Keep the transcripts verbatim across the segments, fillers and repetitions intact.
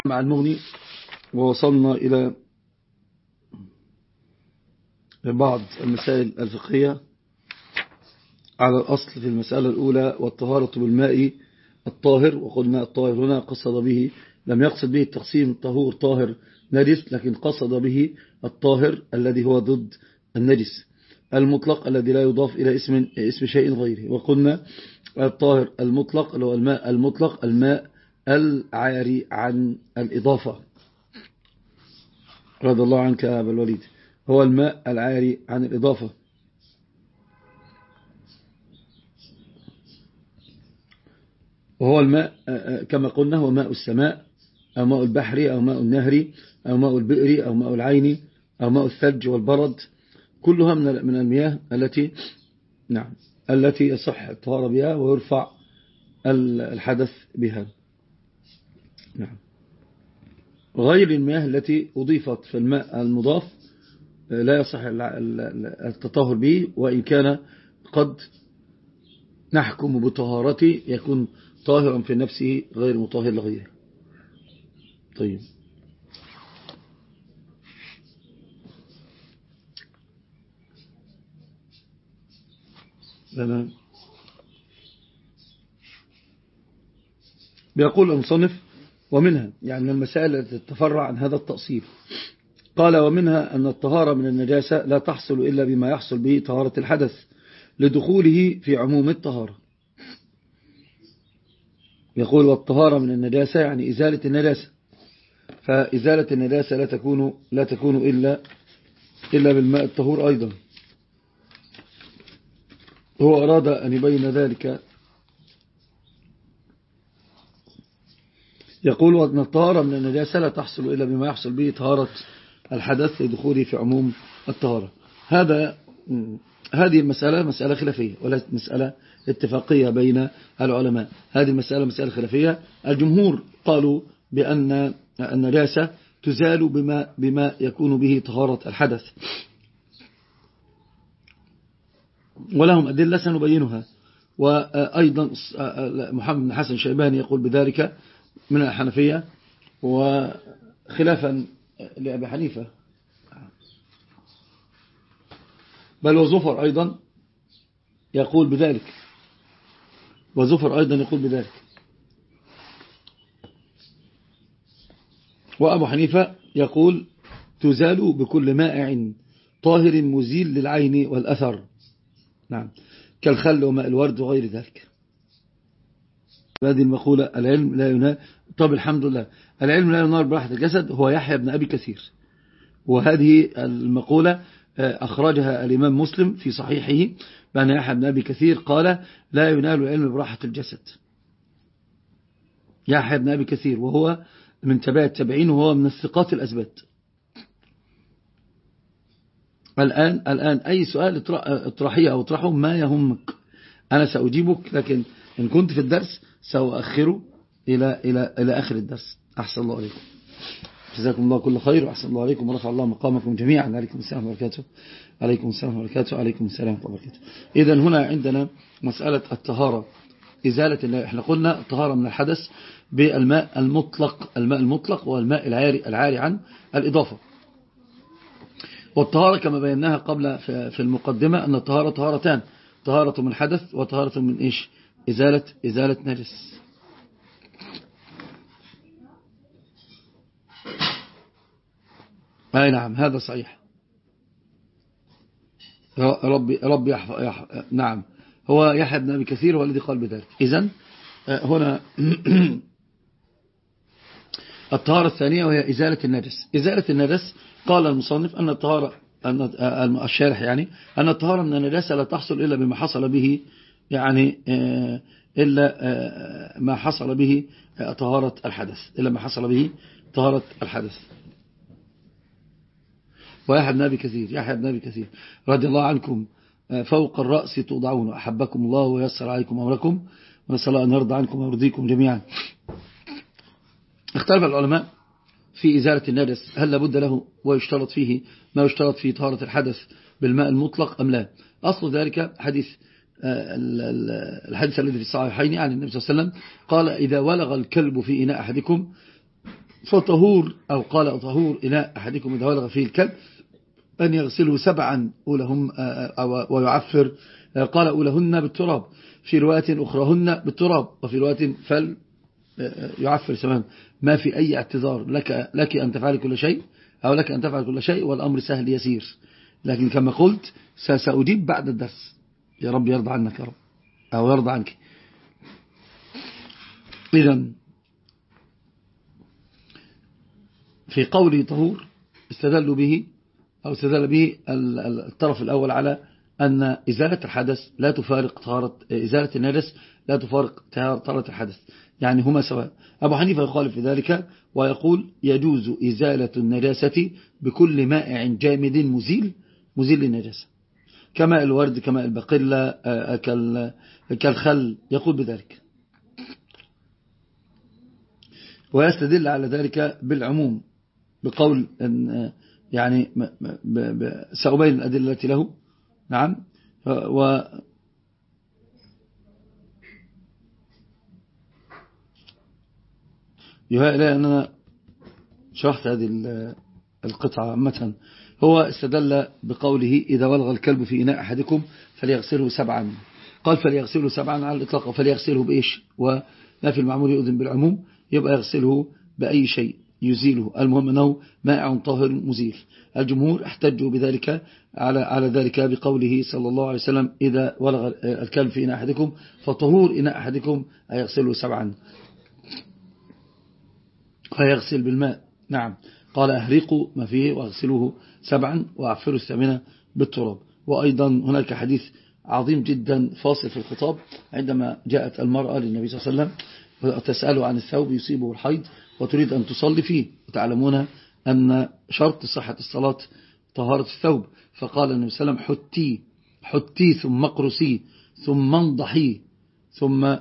مع المغني، ووصلنا إلى بعض المسائل الفقهية على الأصل في المسألة الأولى، والطهارة بالماء الطاهر. وقلنا الطاهر هنا قصد به، لم يقصد به التقسيم طهور طاهر نجس، لكن قصد به الطاهر الذي هو ضد النجس المطلق الذي لا يضاف إلى اسم اسم شيء غيره. وقلنا الطاهر المطلق اللي هو الماء المطلق، الماء العاري عن الإضافة. رضي الله عنك يا أبا الوليد، هو الماء العاري عن الإضافة. وهو الماء كما قلنا هو ماء السماء أو ماء البحر أو ماء النهر أو ماء البئر أو ماء العين أو ماء الثلج والبرد، كلها من المياه التي نعم التي يصح الطهارة بها ويرفع الحدث بها. نعم. غير المياه التي أضيفت في الماء المضاف لا يصح التطهر به، وإن كان قد نحكم بطهارته يكون طاهرا في نفسه غير مطهر لغيره. طيب، تمام. بيقول المصنف ومنها، يعني المسائل التي تتفرع عن هذا التأصيل، قال ومنها أن الطهارة من النجاسة لا تحصل إلا بما يحصل به طهارة الحدث لدخوله في عموم الطهارة. يقول والطهارة من النجاسة يعني إزالة النجاسة، فإزالة النجاسة لا تكون لا تكون إلا إلا بالماء الطهور أيضا. هو أراد أن يبين ذلك. يقول وأن الطهارة من النجاسة لا تحصل إلا بما يحصل به طهارة الحدث لدخوله في عموم الطهارة. هذا هذه المسألة مسألة خلافية وليست مسألة اتفاقية بين العلماء. هذه المسألة مسألة خلافية. الجمهور قالوا بأن النجاسة تزال بما, بما يكون به طهارة الحدث، ولهم أدلة سنبينها. وأيضا محمد بن حسن الشيباني يقول بذلك من الحنفية، وخلافا لأبي حنيفة، بل وزفر أيضا يقول بذلك، وزفر أيضا يقول بذلك. وأبو حنيفة يقول تزال بكل مائع طاهر مزيل للعين والأثر، نعم، كالخل وماء الورد وغير ذلك. هذه المقولة العلم لا ينال. طب الحمد لله، العلم لا ينال براحة الجسد هو يحيى بن أبي كثير، وهذه المقولة أخرجها الإمام مسلم في صحيحه بأن يحيى بن أبي كثير قال لا ينال العلم براحة الجسد. يحيى بن أبي كثير وهو من تبع التابعين وهو من الثقات الأثبات. الآن الآن أي سؤال اطرحيه أو اطرحه ما يهمك أنا سأجيبك، لكن إن كنت في الدرس سأؤخره إلى إلى إلى آخر الدرس. أحسن الله عليكم، جزاكم الله كل خير، وأحسن الله عليكم ورفع الله مقامكم جميعا. عليكم السلام وبركاته. عليكم السلام وبركاته. عليكم السلام وبركاته. إذن هنا عندنا مسألة الطهارة إزالة. احنا قلنا الطهارة من الحدث بالماء المطلق، الماء المطلق والماء العاري العاري عن الإضافة. والطهارة كما بيناها قبل في المقدمة أن الطهارة طهارتان، طهارة من حدث وطهارة من إيش؟ إزالة إزالة نجس. أي نعم، هذا صحيح. ربي ربي يحفظ يحفظ. نعم، هو يحيى بن أبي كثير هو الذي قال بذلك. إذن هنا الطهارة الثانية وهي إزالة النجس. إزالة النجس قال المصنف أن الطهارة، أن الشارح يعني أن الطهارة من النجاسة لا تحصل إلا بما حصل به، يعني إلا ما حصل به طهارة الحدث، إلا ما حصل به طهارة الحدث. ويحيى بن أبي كثير يحيى بن أبي كثير رضي الله عنكم فوق الرأس توضعون، أحبكم الله ويسر عليكم أمركم، ونسأل الله أن يرضى عنكم ويرضيكم جميعا. اختلف العلماء في إزالة النجس، هل لابد له ويشترط فيه ما يشترط في طهارة الحدث بالماء المطلق أم لا؟ أصل ذلك حديث الحديث الذي في الصحيحين عن النبي صلى الله عليه وسلم قال إذا ولغ الكلب في إناء أحدكم فطهور أو قال طهور إناء أحدكم إذا ولغ فيه الكلب أن يغسله سبعا أولهم ويعفر، قال أولهن بالتراب، في رواية أخراهن بالتراب، وفي رواية فل يعفر سمان. ما في أي اعتذار لك, لك أن تفعل كل شيء أو لك أن تفعل كل شيء، والأمر سهل يسير. لكن كما قلت سأجيب بعد الدرس، يا رب يرضى عنك يا رب أو يرضى عنك. إذن في قوله طهور استدل به أو استدل به الطرف الأول على أن إزالة الحدث لا تفارق طهارة، إزالة النجس لا تفارق طهارة الحدث، يعني هما سواء. أبو حنيفة يخالف في ذلك ويقول يجوز إزالة النجاسة بكل مائع جامد مزيل مزيل للنجاسة، كماء الورد كماء البقلة كالخل، يقول بذلك. ويستدل على ذلك بالعموم بقول أن يعني سأبين الأدلة التي له. نعم. و يهيأ لي أننا شرحت هذه القطعة مثلا. هو استدل بقوله إذا ولغ الكلب في إناء أحدكم فليغسله سبعا، قال فليغسله سبعا على الإطلاق، فليغسله بإيش؟ وما في المعمول يؤذن بالعموم، يبقى يغسله بأي شيء يزيله، المهم أنه مائع طاهر مزيل. الجمهور احتجوا بذلك على على ذلك بقوله صلى الله عليه وسلم إذا ولغ الكلب في إناء أحدكم فطهور إناء أحدكم يغسله سبعا، فيغسل بالماء. نعم. قال أهريقوا ما فيه واغسلوه سبعا وأعفروا الثامنة بالتراب. وأيضا هناك حديث عظيم جدا فاصل في الخطاب عندما جاءت المرأة للنبي صلى الله عليه وسلم وتسأله عن الثوب يصيبه الحيض وتريد أن تصلي فيه، وتعلمون أن شرط صحة الصلاة طهارة الثوب، فقال النبي صلى الله عليه وسلم حتي حتي ثم اقرسي ثم انضحي ثم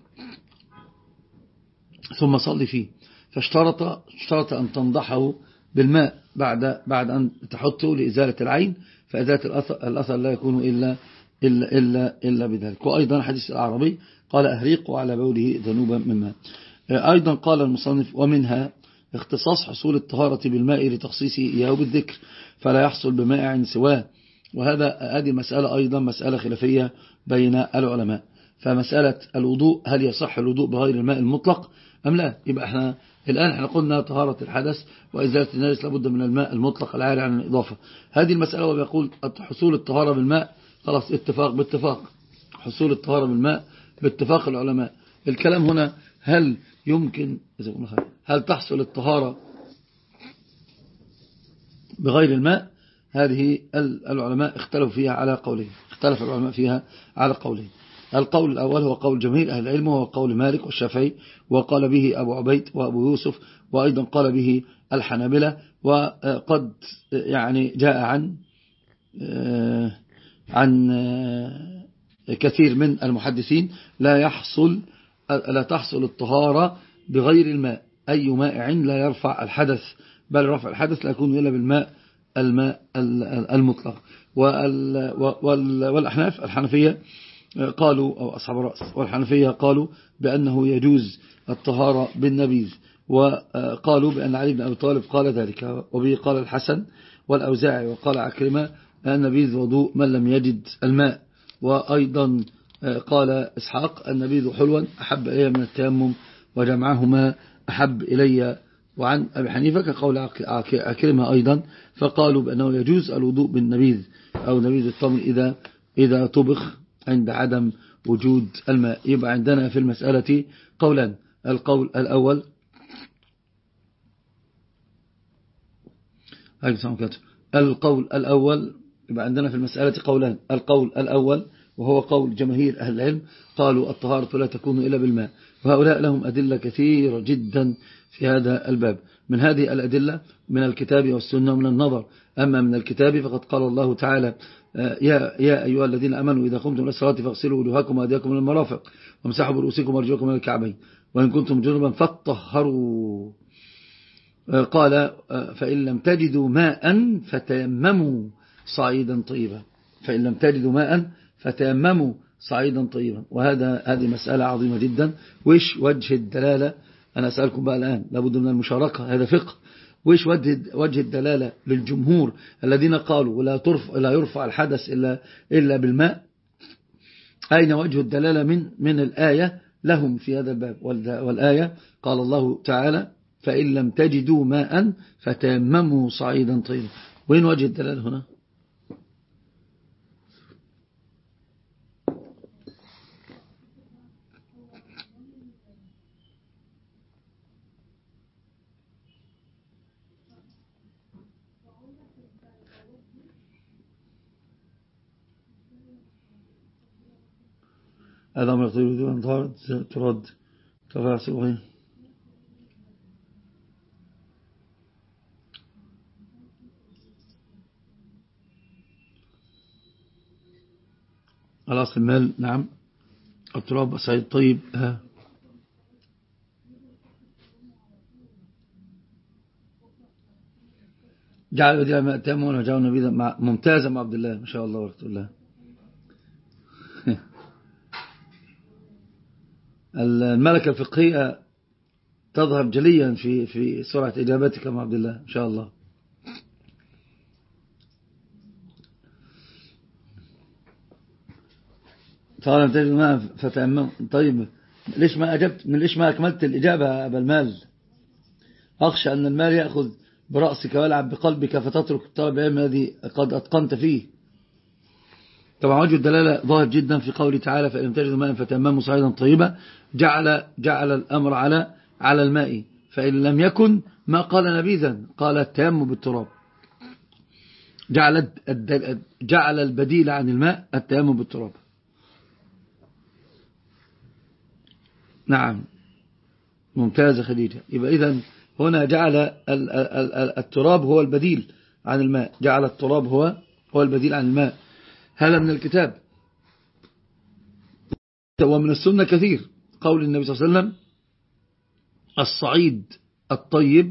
ثم صلي فيه. فاشترط اشترط أن تنضحه بالماء بعد بعد أن تحطه لإزالة العين، فإزالة الأثر, الأثر لا يكون إلا إلا إلا إلا بذلك. وأيضا حديث الأعرابي قال أهريقوا على بوله ذنوبا من ماء. أيضا قال المصنف ومنها اختصاص حصول الطهارة بالماء لتخصيصه إياه بالذكر فلا يحصل بمائع سواه، وهذا هذه مسألة أيضا مسألة خلافية بين العلماء. فمسألة الوضوء هل يصح الوضوء بغير الماء المطلق أم لا؟ يبقى احنا الآن احنا قلنا طهارة الحدث وإزالة النجس لابد من الماء المطلق العاري عن الإضافة. هذه المسألة وبيقول حصول الطهارة بالماء خلاص اتفاق باتفاق، حصول الطهارة بالماء باتفاق العلماء. الكلام هنا هل يمكن هل تحصل الطهارة بغير الماء؟ هذه العلماء اختلفوا فيها على قولين، اختلف العلماء فيها على قولين. القول الأول هو قول جماهير أهل العلم وهو قول مالك والشافعي، وقال به أبو عبيد وأبو يوسف، وأيضا قال به الحنابلة. وقد يعني جاء عن عن كثير من المحدثين لا يحصل لا تحصل الطهارة بغير الماء، أي مائع لا يرفع الحدث، بل رفع الحدث لا يكون إلا بالماء الماء المطلق. والأحناف الحنفية قالوا أو أصحاب الرأس والحنفية قالوا بأنه يجوز الطهارة بالنبيذ، وقالوا بأن علي بن أبي طالب قال ذلك، وبه قال الحسن والأوزاعي وقال عكرمة النبيذ وضوء من لم يجد الماء. وأيضا قال إسحاق النبيذ حلوا أحب إلي من التيمم وجمعهما أحب إلي. وعن أبي حنيفة كقول عكرمة أيضا، فقالوا بأنه يجوز الوضوء بالنبيذ أو نبيذ التمر إذا إذا طبخ عند عدم وجود الماء. يبقى عندنا في المسألة قولان، القول الأول القول الأول يبقى عندنا في المسألة قولان، القول الأول وهو قول جماهير أهل العلم قالوا الطهارة لا تكون إلا بالماء، وهؤلاء لهم أدلة كثيرة جدا في هذا الباب. من هذه الأدلة من الكتاب والسنة ومن النظر. أما من الكتاب فقد قال الله تعالى يا, يا أيها الذين أمنوا إذا قمتم إلى الصلاة فاغسلوا وجوهكم وأيديكم من المرافق وامسحوا برؤوسكم وارجلكم من الكعبين وإن كنتم جنبا فاطهروا. قال فإن لم تجدوا ماء فتيمموا صعيدا طيبا، فإن لم تجدوا ماء فتيمموا صعيدا طيبا. وهذا هذه مسألة عظيمة جدا. وش وجه الدلالة أنا أسألكم بقى الآن، لابد من المشاركة، هذا فقه. وإيش وجه وجه الدلالة للجمهور الذين قالوا لا ترفع لا يرفع الحدث إلا إلا بالماء؟ أين وجه الدلالة من من الآية لهم في هذا الباب؟ والآية قال الله تعالى فإن لم تجدوا ماء فتيمموا صعيدا طيبا. وين وجه الدلالة هنا؟ هذا أمر طيب بدون ترد ترد تفاعل صغير. الأصل المال، نعم. التراب صعيد طيب. ها جعل بديل ما أتامون وجعل نبيذا ممتازا مع عبد الله، ما شاء الله ورحمة الله. الملكة الفقهية تظهر جليا في في سرعة إجابتك مع عبد الله، ما شاء الله. فقال تجد ما فتأمم. طيب ليش ما أجبت؟ من ليش ما أكملت الإجابة يا أبا المال؟ أخشى أن المال يأخذ برأسك ويلعب بقلبك فتترك الطلب العلم الذي قد أتقنت فيه. طبعا وجه الدلالة ظاهر جدا في قوله تعالى فإن تجدوا ماء فتيمموا صعيدا طيبا. جعل جعل الأمر على على الماء، فإن لم يكن ما قال نبيذا، قال التيمم بالتراب. جعل جعل البديل عن الماء التيمم بالتراب. نعم ممتازة خديجة. يبقى إذن هنا جعل التراب هو البديل عن الماء، جعل التراب هو هو البديل عن الماء. هذا من الكتاب. ومن السنة كثير قول النبي صلى الله عليه وسلم الصعيد الطيب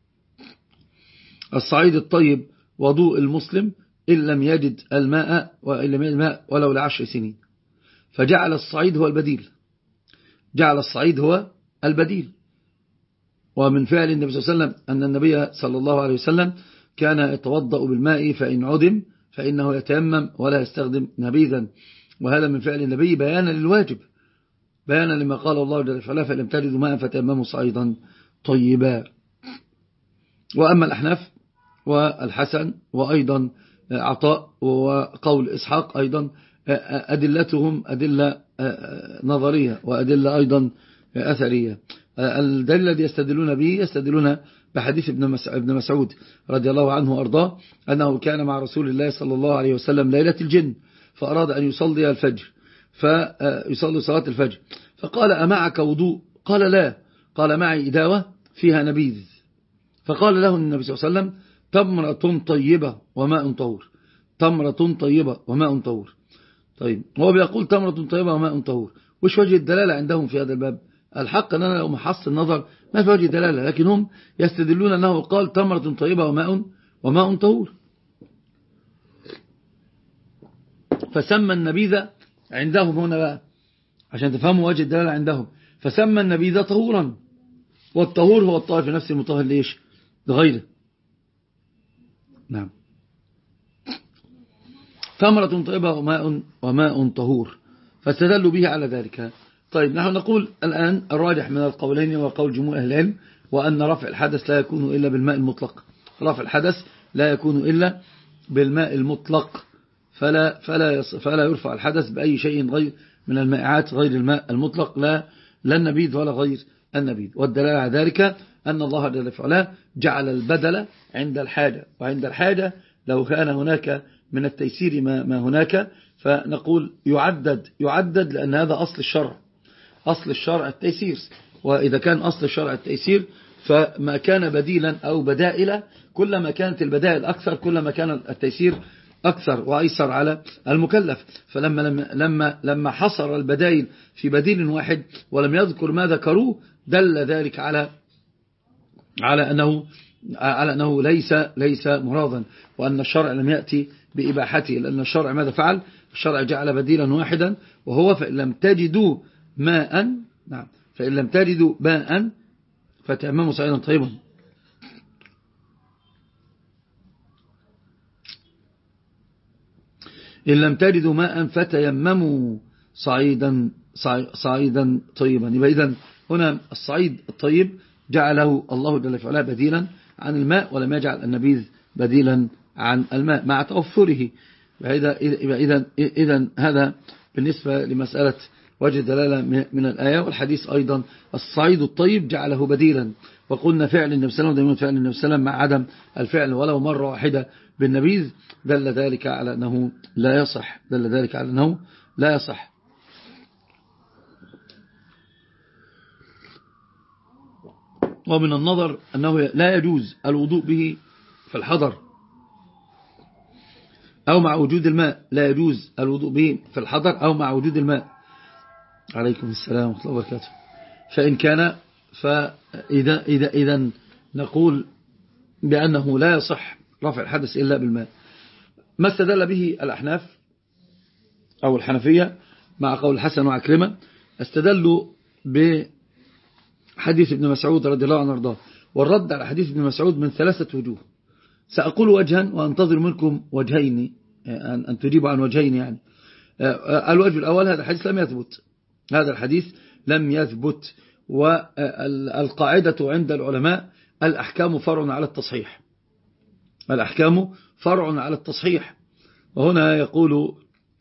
الصعيد الطيب وضوء المسلم إن لم يجد الماء وإن لم يجد الماء ولو لعشر سنين. فجعل الصعيد هو البديل، جعل الصعيد هو البديل. ومن فعل النبي صلى الله عليه وسلم أن النبي صلى الله عليه وسلم كان يتوضأ بالماء فإن عدم فإنه يتيمم ولا يستخدم نبيذا. وهذا من فعل النبي بيانا للواجب، بيانا لما قال الله جل وعلا فلم تجدوا ماء فتيمموا صعيدا طيبا. وأما الأحناف والحسن وأيضا عطاء وقول إسحاق أيضا أدلتهم أدلة نظرية وأدلة أيضا أثرية. الدليل الذي يستدلون به يستدلون بحديث ابن مسعود رضي الله عنه وأرضاه أنه كان مع رسول الله صلى الله عليه وسلم ليلة الجن، فأراد أن يصلي الفجر فيصلي صلاة الفجر، فقال أمعك وضوء؟ قال لا. قال معي إداوة فيها نبيذ. فقال له النبي صلى الله عليه وسلم تمرة طيبة وماء طهور، تمرة طيبة وماء طهور. طيب هو بيقول تمرة طيبة وماء طهور، وش وجه الدلالة عندهم في هذا الباب؟ الحق أن أنا لو محص النظر ما في وجه دلالة، لكن هم يستدلون أنه قال تمرة طيبة وماء وماء طهور. فسمى النبيذ عندهم هنا بقى عشان تفهموا وجه الدلالة عندهم، فسمى النبيذ طهورا، والطهور هو الطاهر في نفسه المطهر ليش لغيره. نعم ثمرة طيبة وماء وماء طهور، فاستدلوا به على ذلك. طيب نحن نقول الآن الراجح من القولين وقول جمهور أهل العلم، وأن رفع الحدث لا يكون إلا بالماء المطلق. رفع الحدث لا يكون إلا بالماء المطلق، فلا فلا فلا يرفع الحدث بأي شيء غير من المائعات غير الماء المطلق، لا لا النبيذ ولا غير النبيذ. والدلالة على ذلك أن الله جل وعلا جعل البدل عند الحاجة، وعند الحاجة لو كان هناك من التيسير ما, ما هناك فنقول يعدد يعدد لأن هذا أصل الشرع، أصل الشرع التيسير. وإذا كان أصل الشرع التيسير فما كان بديلا أو بدائلا كلما كانت البدائل أكثر كلما كان التيسير أكثر وأيسر على المكلف. فلما لما لما لما حصر البدائل في بديل واحد ولم يذكر ما ذكروه دل ذلك على على أنه على أنه ليس ليس مرادا، وأن الشرع لم يأتي بإباحته، لأن الشرع ماذا فعل؟ الشرع جعل بديلا واحدا وهو فإن لم تجدوا ماء، نعم فإن لم تجدوا ماء فتيمموا صعيدا طيبا. إن لم تجدوا ماء فتيمموا صعيدا صعيدا طيبا. يبقى إذن هنا الصعيد الطيب جعله الله جل وعلا بديلا عن الماء، ولم يجعل النبيذ بديلا عن الماء مع توفره. إذن إذن هذا بالنسبة لمسألة وجه دلالة من الآية. والحديث أيضا الصعيد الطيب جعله بديلا، وقلنا فعل النبي صلى الله عليه وسلم فعل النبي صلى الله عليه وسلم مع عدم الفعل ولو مرة واحدة بالنبيذ دل ذلك على أنه لا يصح دل ذلك على أنه لا يصح. ومن النظر أنه لا يجوز الوضوء به في الحضر أو مع وجود الماء، لا يجوز الوضوء به في الحضر أو مع وجود الماء. عليكم السلام ورحمة الله وبركاته. فإن كان فإذا إذا إذا نقول بأنه لا يصح رفع الحدث إلا بالماء. ما استدل به الأحناف أو الحنفية مع قول الحسن وعكرمة، استدلوا بحديث ابن مسعود رضي الله عنه وارضاه، والرد على حديث ابن مسعود من ثلاثة وجوه. سأقول وجها وأنتظر منكم وجهين، أن تجيبوا عن وجهين. يعني الوجه الأول، هذا الحديث لم يثبت هذا الحديث لم يثبت والقاعدة عند العلماء الأحكام فرع على التصحيح الأحكام فرع على التصحيح. وهنا يقول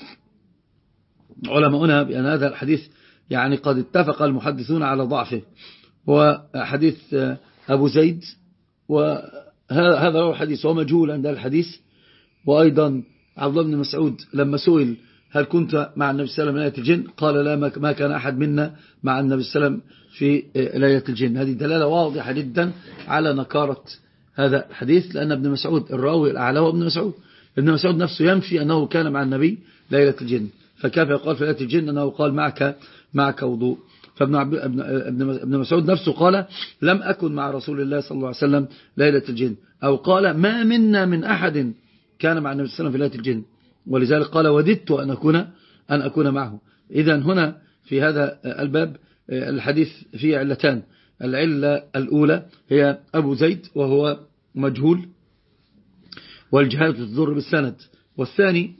علماؤنا بأن هذا الحديث يعني قد اتفق المحدثون على ضعفه، وحديث أبو زيد وهذا هو الحديث ومجهول عند الحديث. وأيضا عبد الله بن مسعود لما سئل هل كنت مع النبي صلى الله عليه وسلم ليلة الجن، قال لا، ما كان أحد منا مع النبي صلى الله عليه وسلم في ليلة الجن. هذه دلالة واضحة جدا على نكارة هذا الحديث، لأن ابن مسعود الراوي الأعلى هو ابن مسعود. ابن مسعود نفسه ينفي أنه كان مع النبي ليلة الجن، فكيف يقال في ليلة الجن أنه قال معك معك وضوء؟ فابن ابن مسعود نفسه قال لم أكن مع رسول الله صلى الله عليه وسلم ليلة الجن، أو قال ما منا من أحد كان مع النبي صلى الله عليه وسلم في ليلة الجن، ولذلك قال وددت أن أكون أن أكون معه. إذن هنا في هذا الباب الحديث فيه علتان. العلة الأولى هي أبو زيد وهو مجهول والجهالة تضر بالسند، والثاني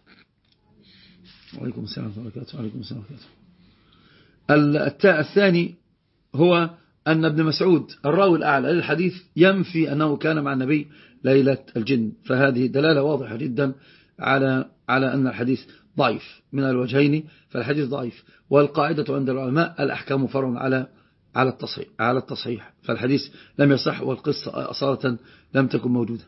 وعليكم السلام ورحمة الله وبركاته وعليكم السلام ورحمة الله. الثاني هو أن ابن مسعود الراوي الأعلى للحديث ينفي أنه كان مع النبي ليلة الجن، فهذه دلالة واضحة جدا على على أن الحديث ضعيف من الوجهين، فالحديث ضعيف. والقاعدة عند العلماء الأحكام فرع على على التصحيح على التصحيح فالحديث لم يصح والقصة أصالة لم تكن موجودة.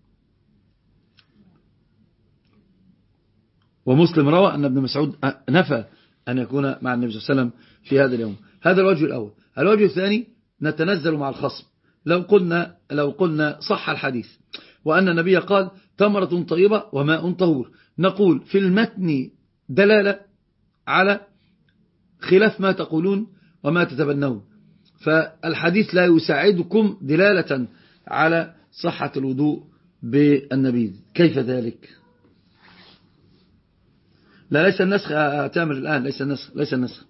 ومسلم روى أن ابن مسعود نفى أن يكون مع النبي صلى الله عليه وسلم في هذا اليوم. هذا الوجه الأول. الوجه الثاني نتنزل مع الخصم. لو قلنا لو قلنا صح الحديث وأن النبي قال تمرة طيبة وماء طهور، نقول في المتن دلالة على خلاف ما تقولون وما تتبنون، فالحديث لا يساعدكم دلالة على صحة الوضوء بالنبيذ. كيف ذلك؟ لا، ليس النسخ تامر الآن، ليس النسخ ليس النسخ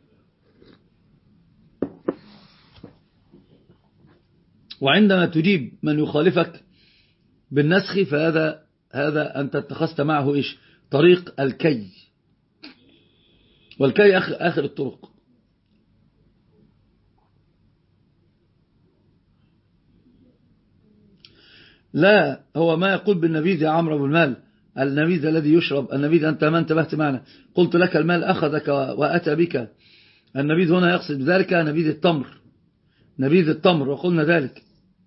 وعندما تجيب من يخالفك بالنسخ فهذا هذا أنت اتخذت معه إيش؟ طريق الكي، والكي آخر, آخر الطرق. لا، هو ما يقول بالنبيذ يا عمرو بن المال، النبيذ الذي يشرب، النبيذ أنت ما انتبهت معنا، قلت لك المال أخذك وأتى بك. النبيذ هنا يقصد بذلك نبيذ التمر، نبيذ التمر، وقلنا ذلك.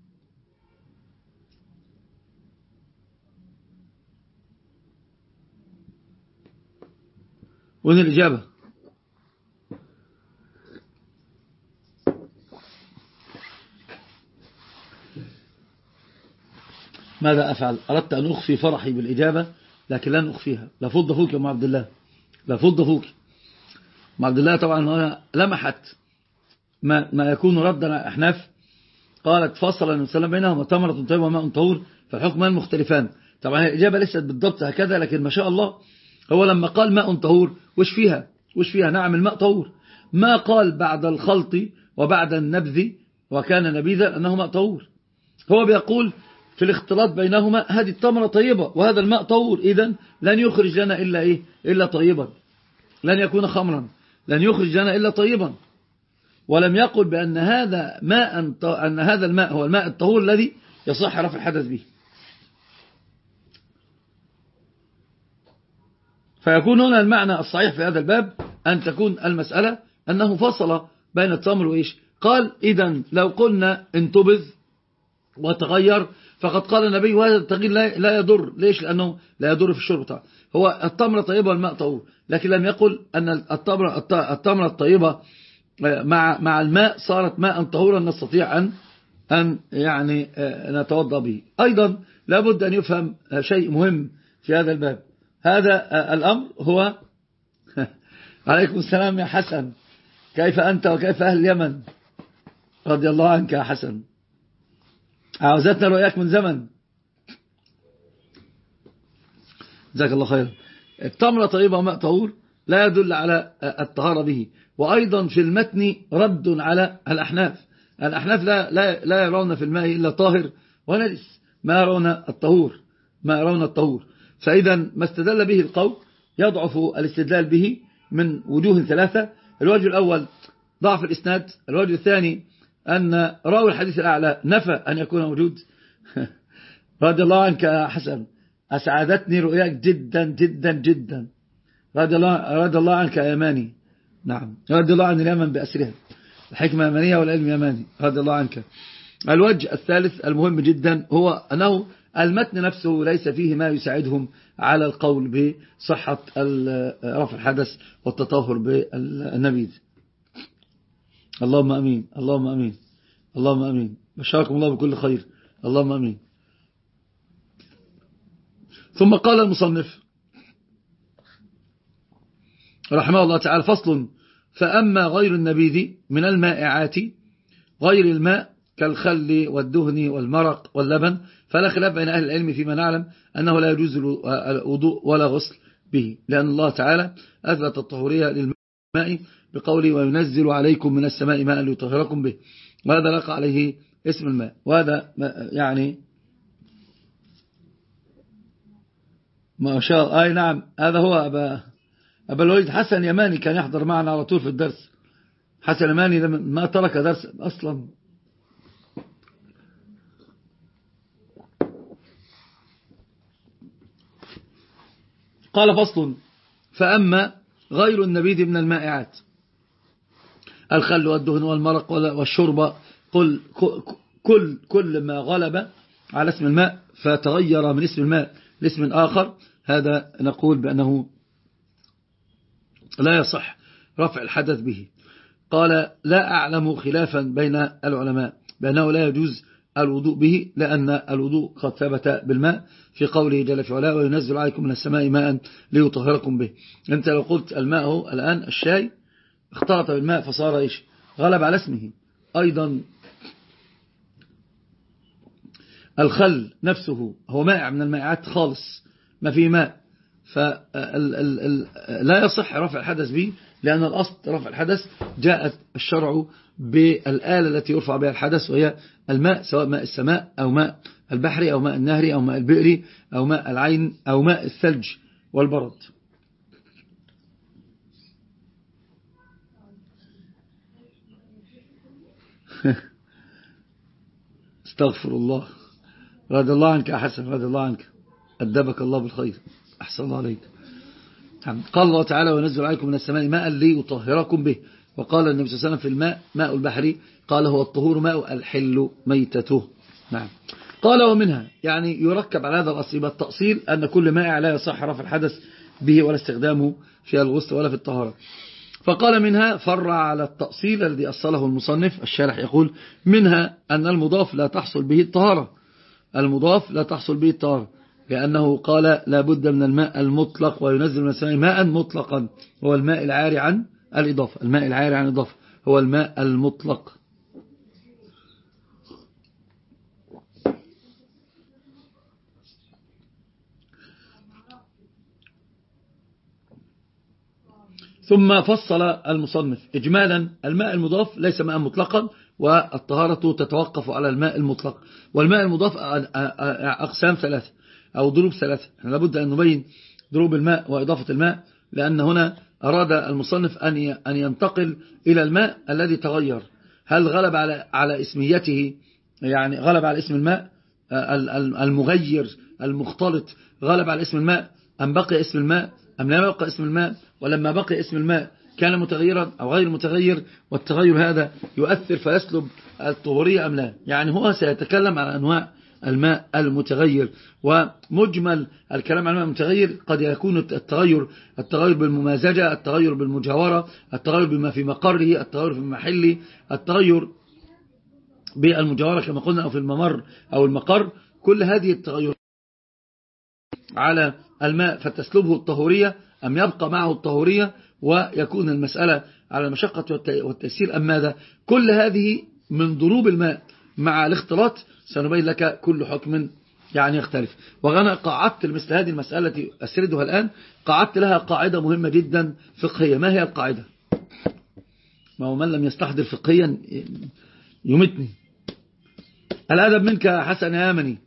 وين الإجابة؟ ماذا أفعل؟ أردت أن أخفي فرحي بالإجابة لكن لن أخفيها. لفض فوك يا أم عبد الله، لفض فوك. أم عبد الله طبعا لمحت ما, ما يكون ردا على الأحناف. قالت فصل النبي صلى الله عليه وسلم بينهما تمرة طيبة وماء طهور فالحكمان مختلفان. طبعا الإجابة ليست بالضبط هكذا، لكن ما شاء الله هو لما قال ماء طهور وش فيها وش فيها نعم الماء طهور. ما قال بعد الخلط وبعد النبذ وكان نبيذا أنه ماء طهور. هو بيقول في الاختلاط بينهما هذه التمرة طيبة وهذا الماء طهور، إذن لن يخرج لنا إلا إيه؟ إلا طيبا، لن يكون خمرا، لن يخرج لنا إلا طيبا. ولم يقل بأن هذا ماء أن هذا الماء هو الماء الطهور الذي يصح رفع الحدث به. فيكون هنا المعنى الصحيح في هذا الباب أن تكون المسألة أنه فصل بين التمر وإيش. قال إذن لو قلنا انتبذ وتغير فقد قال النبي وهذا التغيير لا يضر. ليش؟ لأنه لا يضر في الشرب طبعا. هو التمرة طيبة والماء طهور، لكن لم يقل أن التمرة التمرة الطيبة مع مع الماء صارت ماء طهورا نستطيع أن أن يعني نتوضأ به. أيضا لابد أن يفهم شيء مهم في هذا الباب. هذا الأمر هو عليكم السلام يا حسن، كيف أنت وكيف أهل اليمن؟ رضي الله عنك يا حسن، عاوزتنا رؤياك من زمن، جزاك الله خير. التمرة طيبة وماء طهور لا يدل على الطهارة به. وأيضا في المتن رد على الأحناف. الأحناف لا, لا, لا يرون في الماء إلا طاهر ونجس، ما يرون الطهور ما يرون الطهور. فإذا ما استدل به القوم يضعف الاستدلال به من وجوه ثلاثة. الوجه الأول ضعف الإسناد. الوجه الثاني أن راوي الحديث الأعلى نفى أن يكون موجود. رضي الله عنك يا حسن، أسعدتني رؤياك جدا جدا جدا. رضي الله, رضي الله عنك يا يماني. نعم، رضي الله عن اليمن بأسرها، الحكمة يمانية والعلم يماني، رضي الله عنك. الوجه الثالث المهم جدا هو أنه المتن نفسه ليس فيه ما يساعدهم على القول بصحة رفع الحدث والتطهر بالنبيذ. اللهم أمين، اللهم أمين، اللهم أمين. بشاركم الله بكل خير، اللهم أمين. ثم قال المصنف رحمه الله تعالى: فصل: فأما غير النبيذ من المائعات غير الماء كالخل والدهن والمرق واللبن فلا خلاف بين أهل العلم فيما نعلم أنه لا يجوز الوضوء ولا غسل به، لأن الله تعالى أثبت الطهورية للماء بقوله: وينزل عليكم من السماء ماء ليطهركم به، وهذا لقى عليه اسم الماء. وهذا يعني ما شاء الله. أي نعم، هذا هو أبا, أبا الوليد حسن يماني، كان يحضر معنا على طول في الدرس. حسن يماني ما ترك درس أصلا. قال: فصل: فأما غير النبيذ من المائعات الخل والدهن والمرق والشوربة كل, كل, كل ما غلب على اسم الماء فتغير من اسم الماء لاسم آخر، هذا نقول بأنه لا يصح رفع الحدث به. قال: لا أعلم خلافا بين العلماء بأنه لا يجوز الوضوء به، لأن الوضوء قد ثبت بالماء في قوله جل في علاه: وينزل عليكم من السماء ماء ليطهركم به. أنت لو قلت الماء هو الآن الشاي اختلط بالماء فصار إيش؟ غلب على اسمه. أيضا الخل نفسه هو مائع من المائعات خالص، ما فيه ماء، فلا يصح رفع الحدث به، لأن الأصل رفع الحدث جاءت الشرع بالآلة التي يرفع بها الحدث، وهي الماء، سواء ماء السماء أو ماء البحر أو ماء النهر أو ماء البئر أو ماء العين أو ماء الثلج والبرد. استغفر الله. رضي الله عنك يا حسن، رضي الله عنك، أدبك الله بالخير، أحسن الله عليك. قال الله تعالى: وينزل عليكم من السماء ماء ليطهركم به. وقال النبي صلى الله عليه وسلم في الماء ماء البحر قال: هو الطهور ماء الحل ميتته. نعم. قال: ومنها، يعني يركب على هذا الأصل التأصيل أن كل مائع لا يصح رفع الحدث به ولا استخدامه في الغسل ولا في الطهارة. فقال: منها، فرع على التأصيل الذي أصله المصنف. الشارح يقول: منها أن المضاف لا تحصل به الطهارة، المضاف لا تحصل به الطهارة، لأنه قال: لا بد من الماء المطلق، وينزل من السماء ماء مطلقا، هو الماء العاري عن الإضافة. الماء العاري عن الإضافة هو الماء المطلق. ثم فصل المصنف إجمالا: الماء المضاف ليس ماء مطلقا، والطهارة تتوقف على الماء المطلق. والماء المضاف أقسام ثلاثة أو ضروب ثلاثة. لابد أن نبين ضروب الماء وإضافة الماء، لأن هنا أراد المصنف أن ينتقل إلى الماء الذي تغير. هل غلب على على اسميته، يعني غلب على اسم الماء المغير المختلط، غلب على اسم الماء أم بقي اسم الماء أم لا بقى اسم الماء، ولما بقي اسم الماء كان متغيرا أو غير متغير، والتغير هذا يؤثر فيسلب الطهورية أم لا. يعني هو سيتكلم عن أنواع الماء المتغير، ومجمل الكلام عن الماء المتغير قد يكون التغير التغير بالممازجة، التغير بالمجاورة، التغير بما في مقره، التغير في محله، التغير بالمجاورة كما قلنا، أو في الممر أو المقر. كل هذه التغيرات على الماء فتسلبه الطهورية أم يبقى معه الطهورية، ويكون المسألة على المشقة والتيسير أم ماذا. كل هذه من ضروب الماء مع الاختلاط سنبين لك كل حكم يعني يختلف. وأنا قاعدت مثل هذه المسألة التي أسردها الآن، قاعدت لها قاعدة مهمة جدا فقهية. ما هي القاعدة؟ ما هو من لم يستحضر فقهيا يمتني. الأدب منك حسن يا يمني،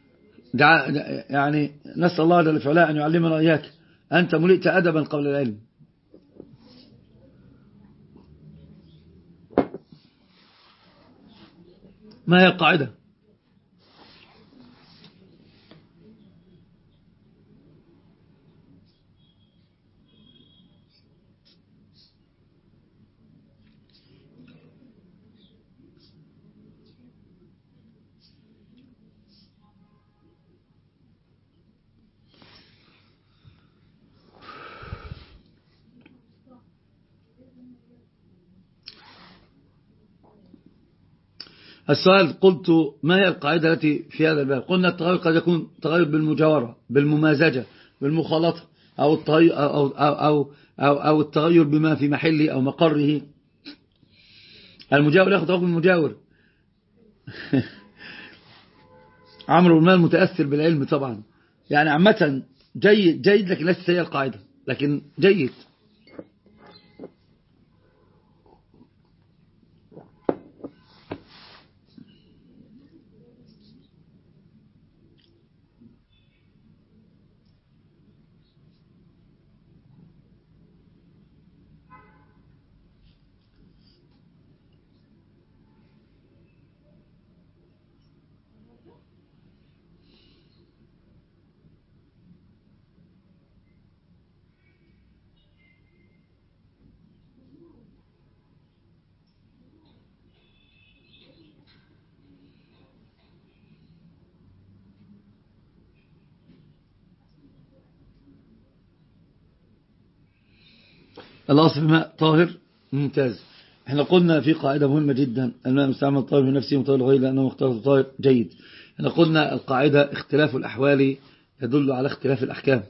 يعني نسأل الله جل وعلا أن يعلمنا إياك، أنت ملئت أدبا قبل العلم. ما هي القاعدة؟ السؤال قلت ما هي القاعدة التي في هذا الباب؟ قلنا التغير قد يكون تغير بالمجاورة، بالممازجة، بالمخالطة، أو التغير, أو, أو, أو, أو, أو التغير بما في محله أو مقره. المجاور يأخذ حكم المجاور. عمرو المال متأثر بالعلم طبعا، يعني عامة جيد جيد، لكن ليست هي القاعدة، لكن جيد. الأصل الماء طاهر، ممتاز. احنا قلنا في قاعدة مهمة جدا، الماء مستعمل طاهر من نفسه مطهر لغيره لأنه مختلط طاهر، جيد. احنا قلنا القاعدة اختلاف الأحوال يدل على اختلاف الأحكام.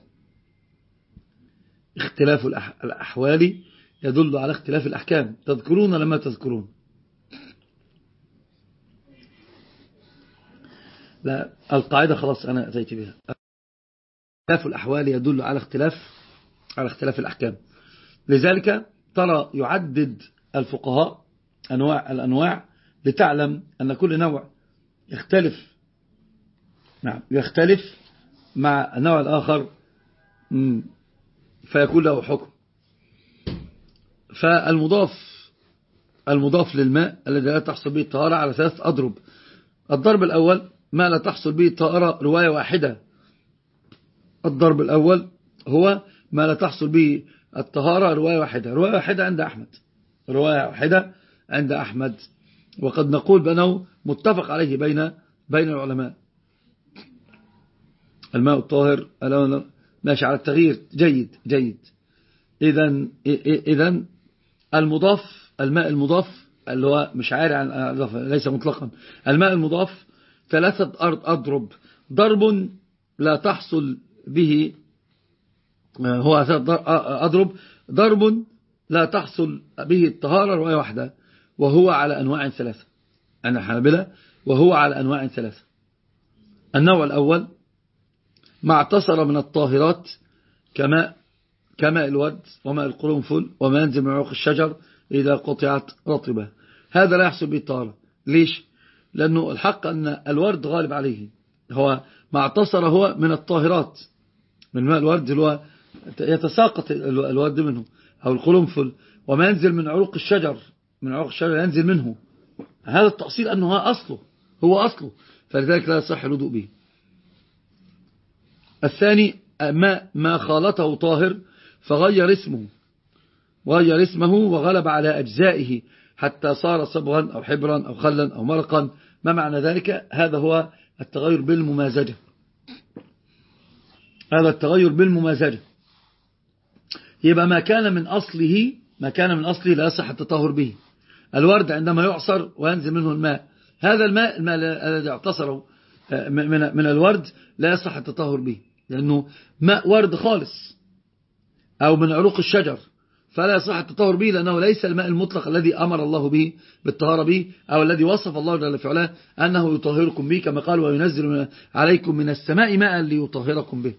اختلاف الأحوال يدل على اختلاف الأحكام. تذكرون لما تذكرون؟ لا، القاعدة خلاص أنا أتيت بها. اختلاف الأحوال يدل على اختلاف على اختلاف الأحكام. لذلك ترى يعدد الفقهاء أنواع الأنواع لتعلم أن كل نوع يختلف، نعم يختلف مع النوع الآخر فيكون له حكم. فالمضاف المضاف للماء الذي لا تحصل به الطهارة على ثلاث أضرب. الضرب الأول ما لا تحصل به الطهارة رواية واحدة. الضرب الأول هو ما لا تحصل به الطهارة رواية واحدة. رواية واحدة عند أحمد رواية واحدة عند أحمد وقد نقول بأنه متفق عليه بين بين العلماء. الماء الطاهر ماشي على التغيير، جيد جيد. إذن إذن المضاف الماء المضاف اللي هو مش عاري عن الإضافة، ليس مطلقا. الماء المضاف ثلاثة أضرب. ضرب لا تحصل به هو أضرب ضرب لا تحصل به الطهارة رواية واحدة، وهو على أنواع ثلاثة. أنا حنبلة وهو على أنواع ثلاثة. النوع الأول ما اعتصر من الطاهرات كماء كماء الود وماء القرنفل وما ينزل من عروق الشجر إذا قطعت رطبة. هذا لا يحصل به الطهارة. ليش؟ لأنه الحق أن الورد غالب عليه، هو ما اعتصر هو من الطاهرات، من ماء الورد اللي هو يتساقط الورد منه، أو القرنفل، وما ينزل من عروق الشجر، من عروق الشجر ينزل منه، هذا التأصيل أنه أصله، هو أصله، فلذلك لا يصح الوضوء به. الثاني ما, ما خالطه طاهر فغير اسمه غير اسمه وغلب على أجزائه حتى صار صبغا أو حبرا أو خلا أو مرقا. ما معنى ذلك؟ هذا هو التغير بالممازجة، هذا التغير بالممازجة. يبقى ما كان من أصله ما كان من أصله لا يصح التطهر به. الورد عندما يعصر وينزل منه الماء، هذا الماء, الماء الذي اعتصره من, من الورد لا يصح التطهر به، لأنه ماء ورد خالص أو من عروق الشجر، فلا يصح التطهر به، لأنه ليس الماء المطلق الذي أمر الله به بالطهارة به، أو الذي وصف الله جل في علاه أنه يطهركم به، كما قال وينزل عليكم من السماء ماء ليطهركم به.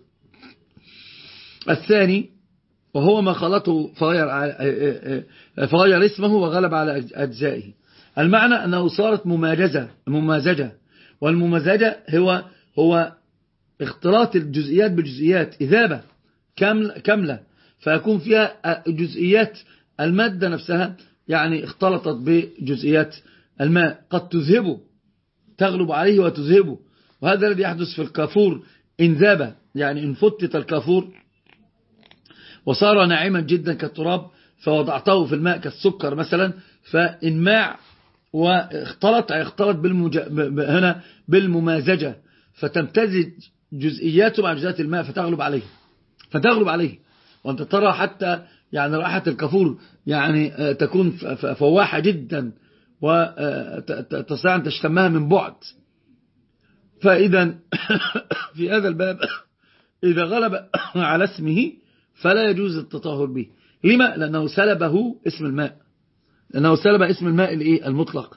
الثاني وهو ما خلطه فغير, فغير اسمه وغلب على أجزائه. المعنى أنه صارت مماجزة ممازجة، والممازجة هو هو اختلاط الجزئيات بالجزئيات، إذابة كاملة، فيكون فيها جزئيات المادة نفسها يعني اختلطت بجزئيات الماء، قد تذهبه، تغلب عليه وتذهبه. وهذا الذي يحدث في الكافور إن ذاب، يعني إن فتت الكافور وصار ناعما جدا كالتراب فوضعته في الماء كالسكر مثلا، فإن ماع واختلط اختلط بالمج... هنا بالممازجة، فتمتزج جزئياته مع جزئيات الماء فتغلب عليه فتغلب عليه وأنت ترى حتى يعني رائحة الكافور يعني تكون فواحة جدا وتستطيع أن تشتمها من بعد. فإذا في هذا الباب إذا غلب على اسمه فلا يجوز التطهر به. لما؟ لأنه سلبه اسم الماء، لأنه سلب اسم الماء المطلق،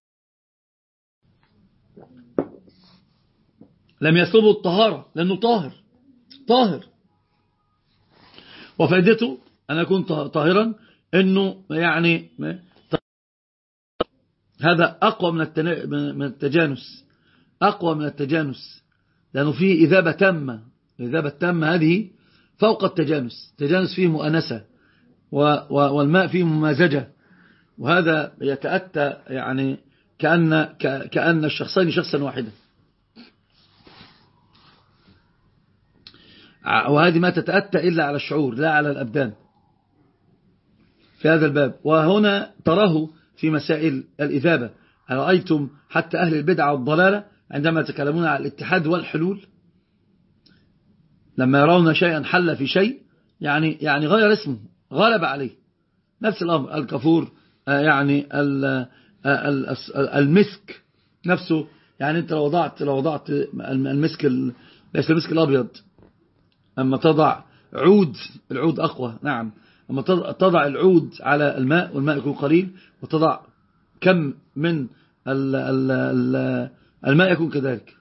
لم يسلبه الطهارة لأنه طاهر طاهر وفائدته أن يكون طاهرا، أنه يعني هذا أقوى من التجانس، أقوى من التجانس، لأنه فيه إذابة تامة. الإذابة التامة هذه فوق التجانس، التجانس فيه مؤنسة والماء فيه ممازجة، وهذا يتأتى يعني كأن, كأن الشخصين شخصا واحدا، وهذه ما تتأتى إلا على الشعور لا على الأبدان في هذا الباب. وهنا تراه في مسائل الإذابة. رأيتم حتى أهل البدعة والضلالة عندما يتكلمون على الاتحاد والحلول، لما يرون شيئا حل في شيء يعني يعني غير اسمه، غلب عليه. نفس الأمر الكفور، يعني المسك نفسه، يعني أنت لو وضعت لو وضعت المسك، ليس المسك الأبيض، أما تضع عود، العود أقوى، نعم، أما تضع العود على الماء والماء يكون قليل، وتضع كم من الماء يكون كذلك.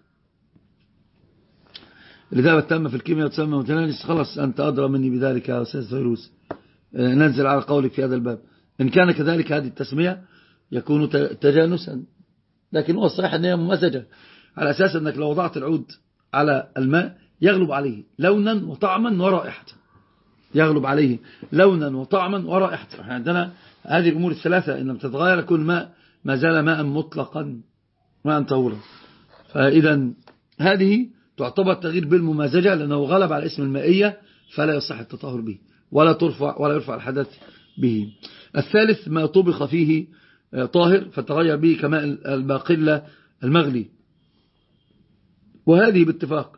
الإذابة التامة في الكيمياء تسمى متناجس. خلاص أنت أدرى مني بذلك يا أستاذ فيروز، ننزل على قولك في هذا الباب. إن كان كذلك هذه التسمية يكون تجانسا، لكن هو الصحيح أنها ممزجة، على أساس أنك لو وضعت العود على الماء يغلب عليه لونا وطعما ورائحة، يغلب عليه لونا وطعما ورائحة. عندنا هذه الأمور الثلاثة إن لم تتغير كل ماء ما زال ماء مطلقا ماء طهورا. فإذا هذه تعتبر تغيير بالممازجة، لأنه غلب على اسم المائية فلا يصح التطهر به ولا ترفع ولا يرفع الحدث به. الثالث ما طبخ فيه طاهر فتغير به كماء الباقلة المغلي، وهذه باتفاق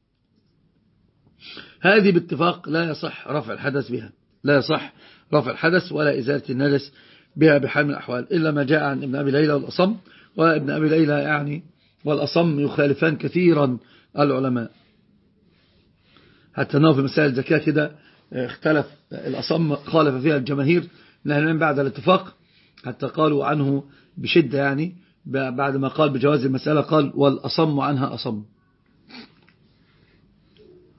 هذه باتفاق لا يصح رفع الحدث بها، لا يصح رفع الحدث ولا إزالة النجس بها بحال من الأحوال، إلا ما جاء عن ابن أبي ليلى والأصم. وابن أبي ليلى يعني والأصم يخالفان كثيرا العلماء، حتى أنه في مسائل الزكاة كده اختلف. الأصم خالف فيها الجماهير من بعد الاتفاق، حتى قالوا عنه بشدة، يعني بعد ما قال بجواز المسألة قال والأصم عنها أصم.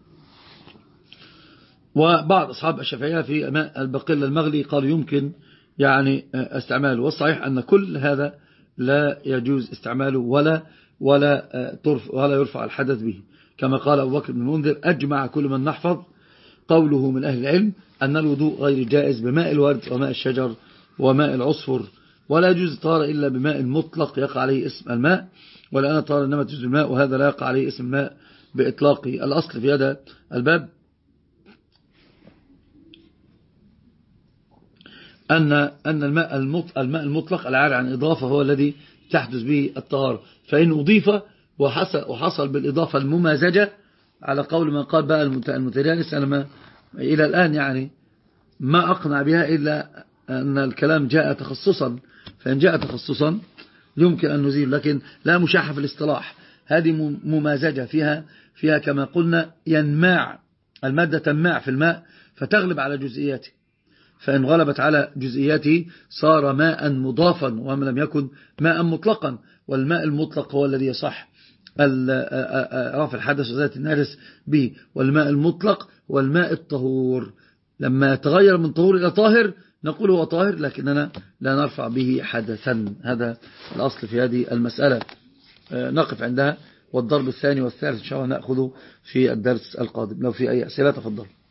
وبعض أصحاب الشافعية في ماء البقل المغلي قالوا يمكن يعني استعماله. والصحيح أن كل هذا لا يجوز استعماله ولا ولا ترفع ولا يرفع الحدث به، كما قال أبو بكر بن المنذر: أجمع كل من نحفظ قوله من أهل العلم أن الوضوء غير جائز بماء الورد وماء الشجر وماء العصفر، ولا يجوز طهارة إلا بماء مطلق يقع عليه اسم الماء، ولأن طهارة إنما تجوز الماء، وهذا لا يقع عليه اسم الماء بإطلاقه. الأصل في هذا الباب أن أن الماء الماء المطلق العاري عن إضافة هو الذي تحدث به الطهارة، فإن أضيف وحصل, وحصل بالإضافة الممازجة على قول من قال بقى المتجانس، أنا ما إلى الآن يعني ما أقنع بها إلا أن الكلام جاء تخصصا، فإن جاء تخصصا يمكن أن نزيل، لكن لا مشاحة في الاصطلاح. هذه ممازجة فيها فيها كما قلنا ينماع المادة، تنماع في الماء فتغلب على جزئياته، فإن غلبت على جزئياته صار ماء مضافا وما لم يكن ماء مطلقا. والماء المطلق هو الذي يصح رفع الحدث وزالة النجس به، والماء المطلق والماء الطهور لما يتغير من طهور إلى طاهر نقول هو طاهر، لكننا لا نرفع به حدثا. هذا الأصل في هذه المسألة. نقف عندها، والضرب الثاني والثالث إن شاء الله نأخذه في الدرس القادم. لو في أي أسئلة تفضل.